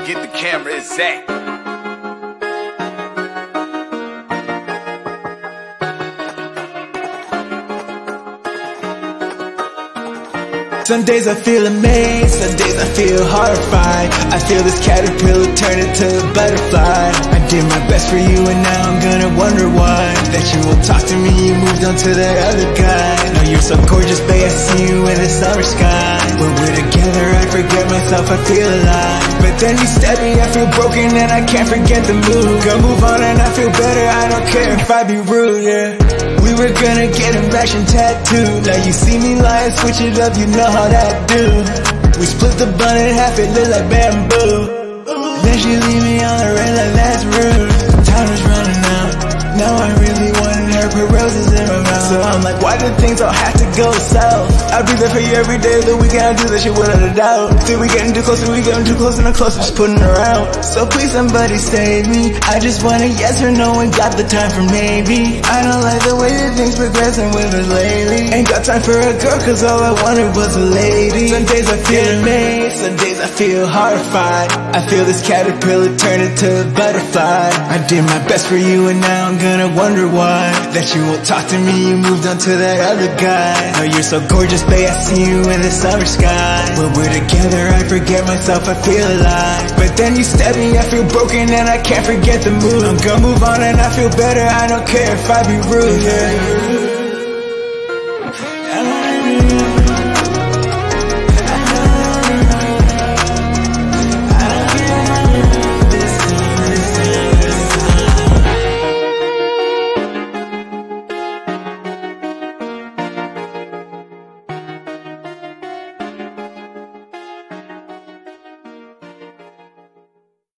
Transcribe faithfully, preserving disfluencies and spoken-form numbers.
Get the camera, it's Zach. Some days I feel amazed, some days I feel horrified. I feel this caterpillar turn into a butterfly. I did my best for you and now I'm gonna wonder why that you won't talk to me, you moved on to that other guy. No, you're so gorgeous, babe, I see you in the summer sky. When we're together I forget myself, I feel alive. But then you stab me, I feel broken and I can't forget the move. Go move on and I feel better, I don't care if I be rude, yeah. We were gonna get a Russian tattoo. Now you see me lying, switch it up, you know how that do. We split the bun in half, it look like bamboo. Then she leave me on the red like that's rude. Time is running out, now I really wanted her, put roses in my mouth. So I'm like, why did things all have to go south? I'll be there for you every day, the weekend I do that shit without a doubt. Till we getting too close, till we getting too close and I'm close, just putting her out. So please somebody save me, I just want a yes or no and got the time for maybe. I don't like the way that things progressing with us lately. Ain't got time for a girl cause all I wanted was a lady. Some days I feel amazed, some days I feel horrified. I feel this caterpillar turn into a butterfly. I did my best for you and now I'm gonna wonder why that you won't talk to me, you moved on to that other guy. Oh, you're so gorgeous, babe, I see you in the summer sky. When we're together I forget myself, I feel alive. But then you stab me, I feel broken and I can't forget the move. I'm gonna move on and I feel better, I don't care if I be rude, yeah.